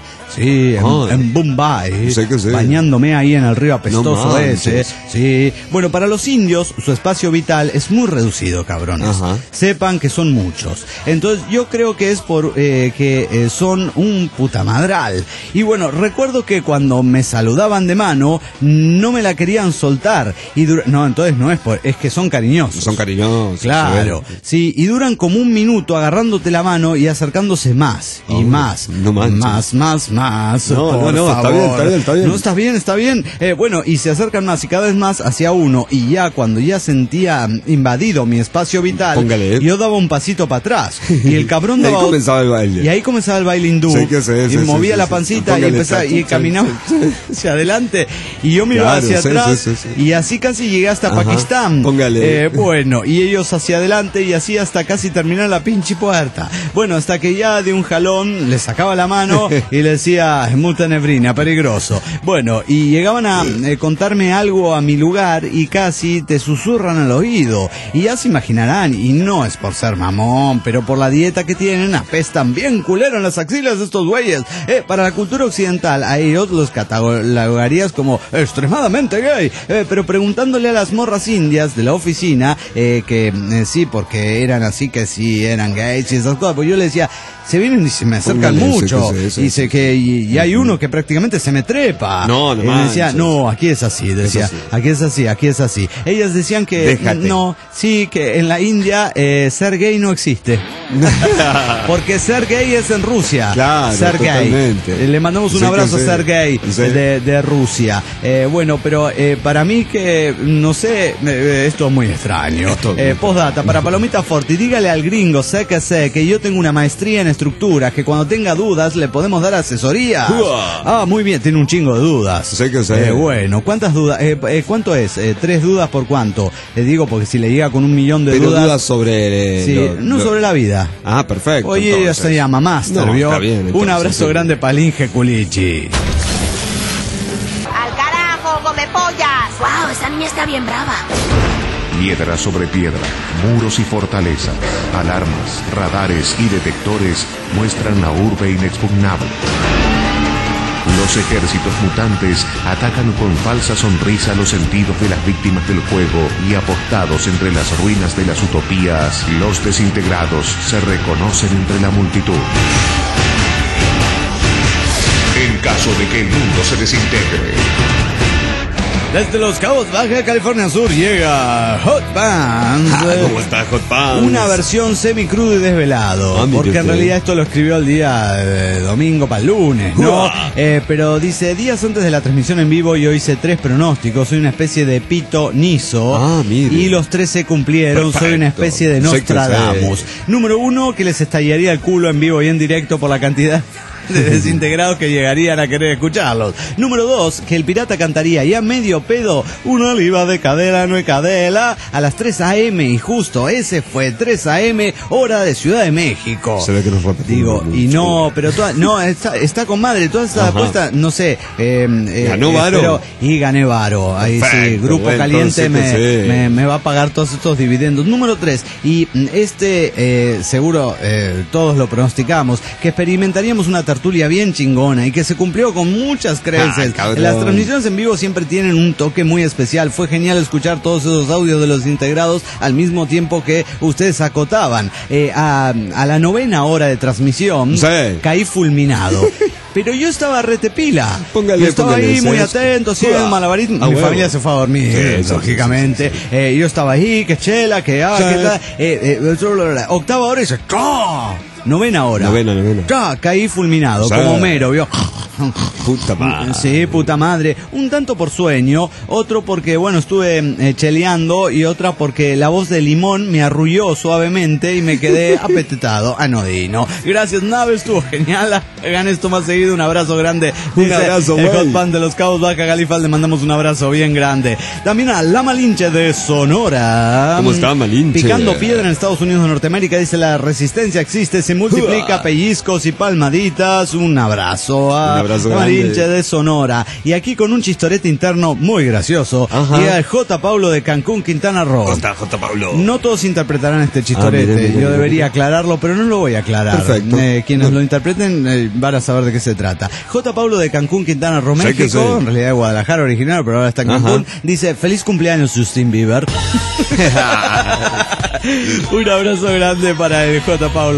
en Bombay, bañándome ahí en el río apestoso ese. Sí. Bueno, para los indios su espacio vital es muy reducido, cabrones. Sepan que son muchos. Entonces yo creo que es por que son un putamadral. Y bueno, recuerdo que cuando me saludaban de mano no me la querían soltar. No, entonces no es es que son cariñosos. Son cariñosos. Claro. Sí, y duran como un minuto agarrándote la mano y acercándose más y más. No manches. Más. No, está bien. No, está bien. Bueno, y se acercan acercan más y cada vez más hacia uno, y ya cuando ya sentía invadido mi espacio vital, yo daba un pasito para atrás, y el cabrón daba... ahí comenzaba el baile. Y ahí comenzaba el baile hindú, y movía la pancita y empezaba, y caminaba hacia adelante, y yo miraba hacia atrás, y así casi llegué hasta Pakistán. Bueno, y ellos hacia adelante, y así hasta casi terminar la pinche puerta. Bueno, hasta que ya de un jalón le sacaba la mano y le decía, muy tenebrina, peligroso. Bueno, y llegaban a contarme algo a mi lugar y casi te susurran al oído. Y ya se imaginarán, y no es por ser mamón, pero por la dieta que tienen, apestan bien culero en las axilas de estos güeyes. Para la cultura occidental, a ellos los catalogarías como extremadamente gay. Pero preguntándole a las morras indias de la oficina, sí, porque eran así, que sí, eran gays y esas cosas, pues yo le decía, se vienen y se me acercan mucho, dice que y hay uno que prácticamente se me trepa. No, no, y me decía, no, aquí es así, decía, aquí es así, aquí es así. Ellas decían que no, sí, que en la India ser gay no existe. Porque ser gay es en Rusia. Claro, ser totalmente. gay. Le mandamos un abrazo a ser gay de Rusia. Bueno, pero para mí que, no sé, esto es muy extraño. Postdata, para Palomita Forti, dígale al gringo, sé que yo tengo una maestría en estructuras, que cuando tenga dudas le podemos dar asesoría. Muy bien, tiene un chingo de dudas. Bueno, ¿cuántas dudas? ¿Cuánto es? 3 dudas por cuánto. Le digo, porque si le llega con 1 millón de dudas... dudas sobre... sobre la vida. Perfecto. Oye, ella se llama Master, ¿vio? Está bien, un abrazo grande para Inge Culichi. ¡Al carajo, come pollas! ¡Wow, esa niña está bien brava! Piedra sobre piedra, muros y fortalezas, alarmas, radares y detectores muestran la urbe inexpugnable. Los ejércitos mutantes atacan con falsa sonrisa los sentidos de las víctimas del juego, y apostados entre las ruinas de las utopías, los desintegrados se reconocen entre la multitud. En caso de que el mundo se desintegre. Desde Los Cabos, Baja California Sur, llega Hot Pants. ¿Cómo está Hot Pants? Una versión semi-crudo y desvelado. Porque en realidad esto lo escribió el día domingo para el lunes, ¿no? Pero dice, días antes de la transmisión en vivo yo hice 3 pronósticos. Soy una especie de Pito Niso. Y los 3 se cumplieron. Perfecto. Soy una especie de Nostradamus. Número 1, que les estallaría el culo en vivo y en directo por la cantidad de desintegrados que llegarían a querer escucharlos. Número 2, que el pirata cantaría ya medio pedo, una oliva de cadera no es cadela, a las 3 a.m. y justo ese fue 3 a.m. hora de Ciudad de México. Se ve que nos repetimos. Digo, y no, pero está con madre, toda esta apuesta, no sé, ganó Varo. Y gané Varo. Ahí sí, Grupo Caliente me va a pagar todos estos dividendos. Número 3, y seguro todos lo pronosticamos, que experimentaríamos una tertulia bien chingona y que se cumplió con muchas creces. Las transmisiones en vivo siempre tienen un toque muy especial. Fue genial escuchar todos esos audios de los integrados al mismo tiempo que ustedes acotaban. A la 9ª hora de transmisión caí fulminado. Pero yo estaba retepila. Yo estaba ahí muy atento, así en malabarismo. Mi familia se fue a dormir, lógicamente. Yo estaba ahí, que chela, que tal. 8ª hora y dice, ¡oh! 9ª hora. Novena. Ya, caí fulminado, como Homero, ¿vio? Puta madre. Sí, puta madre. Un tanto por sueño, otro porque, bueno, estuve cheleando, y otra porque la voz de Limón me arrulló suavemente y me quedé apetetado. Anodino. Gracias, Nave, estuvo genial. Hagan esto más seguido. Un abrazo grande. Un abrazo, el Hot Pan de Los Cabos, Baja California, le mandamos un abrazo bien grande. También a La Malinche de Sonora. ¿Cómo está, Malinche? Picando piedra en Estados Unidos de Norteamérica, dice, la resistencia existe, se multiplica, pellizcos y palmaditas. Un abrazo a Malinche de Sonora. Y aquí con un chistorete interno muy gracioso. Llega el J. Paulo de Cancún, Quintana Roo. ¿Cómo está, J. Paulo? No todos interpretarán este chistorete. Yo debería aclararlo, pero no lo voy a aclarar. Perfecto. Quienes lo interpreten van a saber de qué se trata. J. Paulo de Cancún, Quintana Roo, México. En realidad de Guadalajara original, pero ahora está en Cancún. Dice, feliz cumpleaños, Justin Bieber. Un abrazo grande para el J. Paulo ahí en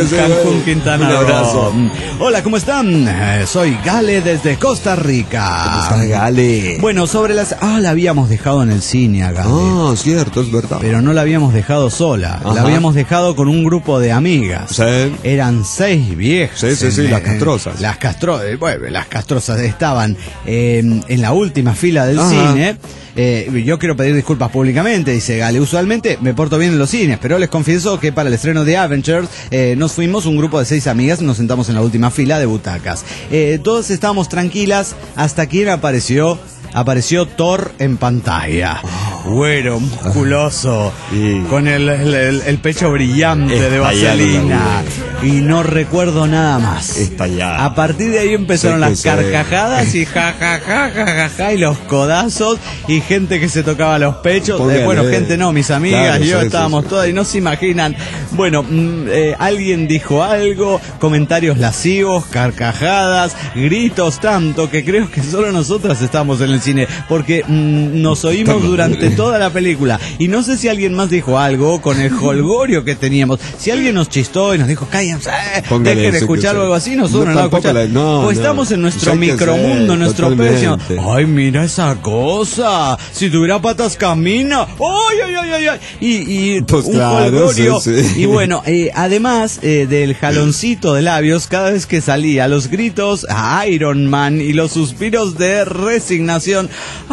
Cancún, Quintana Roo. Un abrazo. Hola, ¿cómo están? Soy Gale desde Costa Rica. ¿Cómo estás, Gale? Bueno, sobre las... la habíamos dejado en el cine a Gale. Cierto, es verdad. Pero no la habíamos dejado sola. La habíamos dejado con un grupo de amigas. Sí. Eran 6 viejas. Sí, las castrosas. Las castrosas estaban en la última fila del cine. Yo quiero pedir disculpas públicamente, dice Gale. Usualmente me porto bien en los cines, pero les confieso que para el estreno de Avengers nos fuimos un grupo de 6 amigas, nos sentamos en la última fila de butacas. Todos estábamos tranquilas hasta que apareció Thor en pantalla. Güero, musculoso, con el pecho brillante de vaselina. Y no recuerdo nada más. A partir de ahí empezaron las carcajadas y ja, y los codazos y gente que se tocaba los pechos. Gente no, mis amigas, yo estábamos todas y no se imaginan. Bueno, alguien dijo algo, comentarios lascivos, carcajadas, gritos, tanto que creo que solo nosotras estábamos en el cine, porque nos oímos durante toda la película. Y no sé si alguien más dijo algo con el jolgorio que teníamos. Si alguien nos chistó y nos dijo, cállense, dejen de escuchar o algo así, nosotros no escuchamos. Pues estamos en nuestro micromundo, en nuestro pecho. Ay, mira esa cosa. Si tuviera patas camina. Ay. Y pues un jolgorio. Y bueno, además del jaloncito de labios, cada vez que salía, los gritos a Iron Man y los suspiros de resignación.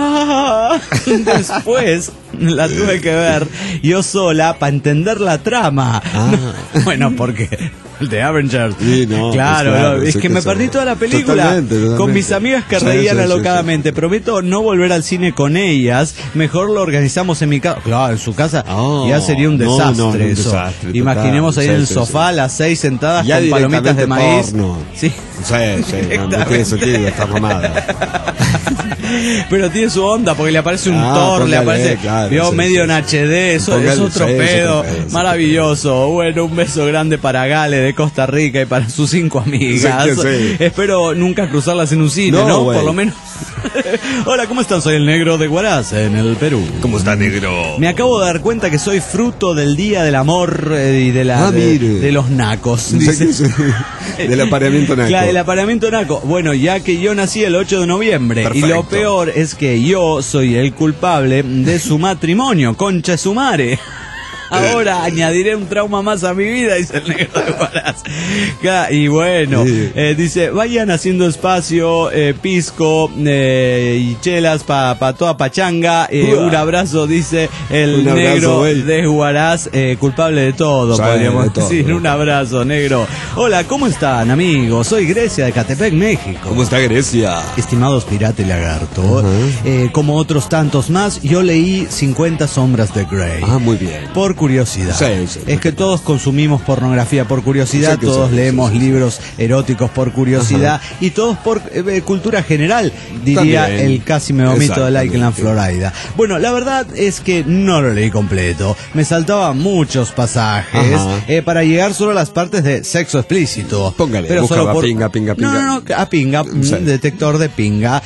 Después la tuve que ver yo sola para entender la trama. Bueno, porque el de Avengers. Sí, no, claro, es que me perdí toda la película con mis amigas que reían alocadamente. Prometo no volver al cine con ellas. Mejor lo organizamos en mi casa. Claro, en su casa ya sería un desastre eso. Desastre, imaginemos ahí en el sofá las 6 sentadas ya con palomitas de maíz. Sí, no tiene sentido esta mamada. Pero tiene su onda porque le aparece un Thor, le aparece medio en HD, eso es otro pedo, maravilloso. Bueno, un beso grande para Gale de Costa Rica y para sus 5 amigas. Espero nunca cruzarlas en un cine, ¿no? Por lo menos. Hola, ¿cómo están? Soy el Negro de Huaraz, en el Perú. ¿Cómo está, Negro? Me acabo de dar cuenta que soy fruto del Día del Amor y de los nacos. Dice. Del apareamiento naco. Claro, el apareamiento naco. Bueno, ya que yo nací el 8 de noviembre. Perfecto. Y lo peor es que yo soy el culpable de su matrimonio, concha su madre. Ahora añadiré un trauma más a mi vida, dice el Negro de Huaraz. Y bueno, dice, vayan haciendo espacio, pisco y chelas para toda pachanga. Un abrazo, dice el Negro de Huaraz, culpable de todo, podríamos decir. Un abrazo, Negro. Hola, ¿cómo están, amigos? Soy Grecia de Catepec, México. ¿Cómo está, Grecia? Estimados Pirata y Lagarto, como otros tantos más, yo leí 50 sombras de Grey. Muy bien. Por curiosidad. Es que todos consumimos pornografía por curiosidad, todos leemos libros eróticos por curiosidad y todos por cultura general, diría el casi me vomito de Lakeland, Florida. Bueno, la verdad es que no lo leí completo. Me saltaban muchos pasajes para llegar solo a las partes de sexo explícito. Póngale, pero solo por pinga. No, a pinga, detector de pinga.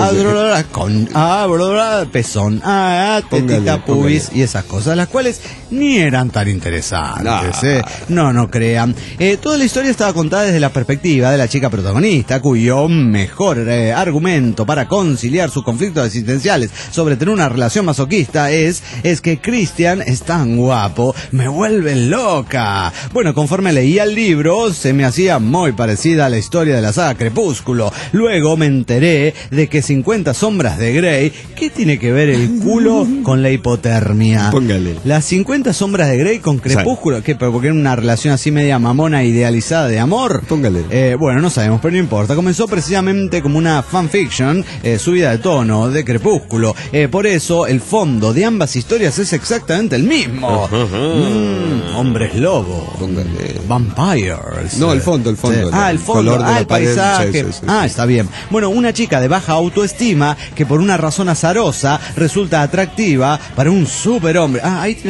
Pezón, tetita, pubis y esas cosas, las cuales ni eran tan interesantes. No crean. Toda la historia estaba contada desde la perspectiva de la chica protagonista, cuyo mejor argumento para conciliar sus conflictos existenciales sobre tener una relación masoquista es que Christian es tan guapo, me vuelve loca. Bueno, conforme leía el libro, se me hacía muy parecida a la historia de la saga Crepúsculo. Luego me enteré de que 50 sombras de Grey, ¿qué tiene que ver el culo con la hipotermia? Póngale. Las 50 sombras de Grey con Crepúsculo, ¿qué? Porque era una relación así media mamona idealizada de amor. Póngale. Bueno, no sabemos, pero no importa. Comenzó precisamente como una fanfiction subida de tono de Crepúsculo. Por eso el fondo de ambas historias es exactamente el mismo. Hombres lobo. Póngale. Vampires. No, el fondo. El fondo. El paisaje. Está bien. Bueno, una chica de baja autoestima que por una razón azarosa resulta atractiva para un superhombre. Ahí tiene razón,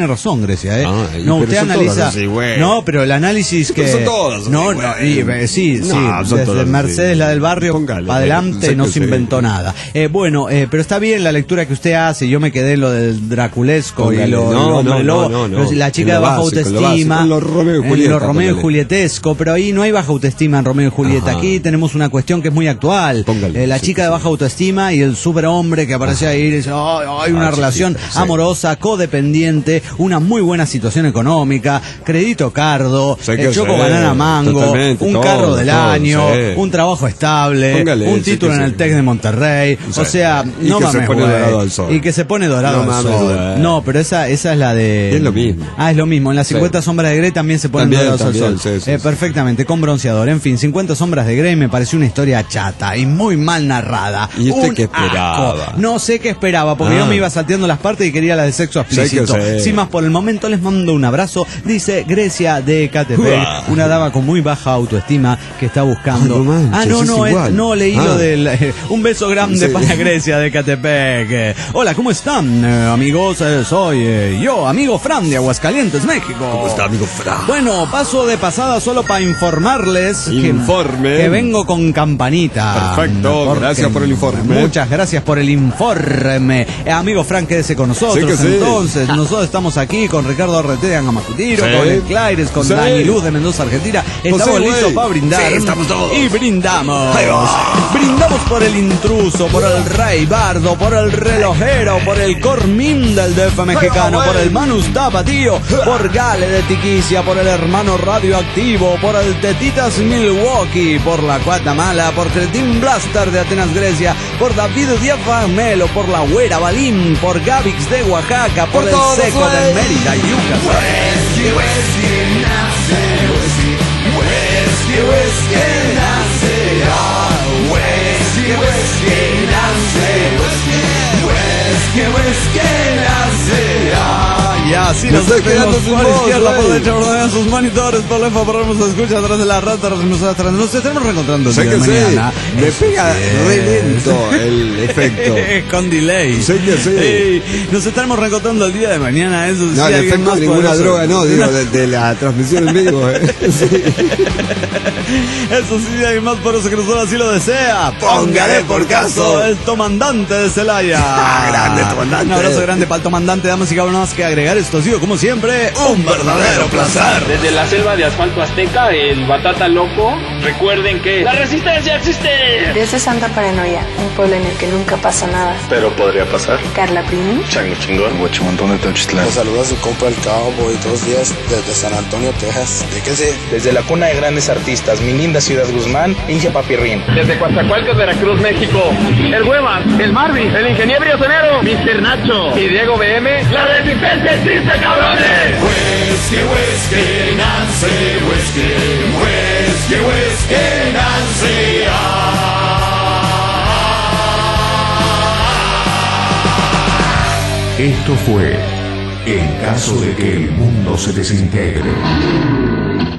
Grecia, no, usted analiza. Así, no, pero el análisis que. Son todas así, no, sí. Desde Mercedes, la del barrio, para adelante no se inventó nada. Pero está bien la lectura que usted hace. Yo me quedé en lo del draculesco y lo la chica de baja autoestima, los Romeo y Julietesco, pero ahí no hay baja autoestima en Romeo y Julieta. Aquí tenemos una cuestión que es muy actual. La chica de baja autoestima y el superhombre que aparece ahí y dice, hay una relación amorosa, codependiente, una muy buena situación económica, crédito cardo, choco banana mango, un carro del año, un trabajo estable, un título en el TEC de Monterrey, o sea, no mames, y que se pone dorado al sol. No, pero esa es la de... Es lo mismo. Es lo mismo. En las 50 sombras de Grey también se ponen dorados al sol. Perfectamente, con bronceador. En fin, 50 sombras de Grey me pareció una historia chata y muy mal narrada. ¿Y usted qué esperaba? No sé qué esperaba, porque yo me iba salteando las partes y quería las de sexo explícito. Sin más por el momento, les mando un abrazo. Dice Grecia de Ecatepec, una dama con muy baja autoestima que está buscando... no leí lo del... un beso grande para Grecia de Ecatepec. Hola, ¿cómo están, amigos? Soy yo, amigo Fran de Aguascalientes, México. ¿Cómo está, amigo Fran? Bueno, paso de pasada solo para informarles que vengo con campanita. Perfecto, gracias por el informe. Muchas gracias por el informe. Amigo Fran, quédese con nosotros. Entonces, nosotros estamos aquí con Ricardo Arrete de Angamacutiro, con el Claires, con Dani Luz de Mendoza, Argentina. Estamos listos para brindar. Estamos todos. Y brindamos. Brindamos por el intruso, por el rey bardo, por el relojero, por el Cormín del DF mexicano, por el Manus Tapatío, por Gale de Tiquicia, por el hermano radioactivo, por el Tetitas Milwaukee, por la Guatemala, por Cretin Blaster de Atenas, Grecia, por David Díaz Melo, por la Güera Balín, por Gavix de Oaxaca, por el Seco de Mérida, Yucatán. Y así nos despedimos por izquierda, por derecha, por derecha, sus monitores, por lejos, por nos escucha a través de la rata, nos estaremos reencontrando el día de mañana. Me pega re lento el efecto. Con delay. Nos estaremos reencontrando el día de mañana, eso sí. No, el efecto de ninguna droga, no, digo, de la transmisión en vivo. Eso sí, hay más por eso que nosotros así lo desea. Póngale por caso el comandante de Celaya. Grande comandante. Un abrazo grande para el comandante, damas y caballeros, más que agregar. Esto ha sido, como siempre, un verdadero placer. Desde la selva de asfalto azteca, el Batata Loco, recuerden que ¡la resistencia existe! Desde Santa Paranoia, un pueblo en el que nunca pasa nada. Pero podría pasar. Carla Primi. Chango Chingón. Guachimontón de Tenochtitlán. Los saluda su compa el Cowboy, todos los días desde San Antonio, Texas. Fíjense. Desde la cuna de grandes artistas, mi linda ciudad Guzmán, Inge Papirrín. Desde Coatzacoalcos, Veracruz, México, el Huevas, el Marvi, el Ingeniero Sonero, Mr. Nacho y Diego BM. ¡La resistencia existe, cabrones! Whiskey, Nancy, whiskey, Nancy. Esto fue En caso de que el mundo se desintegre.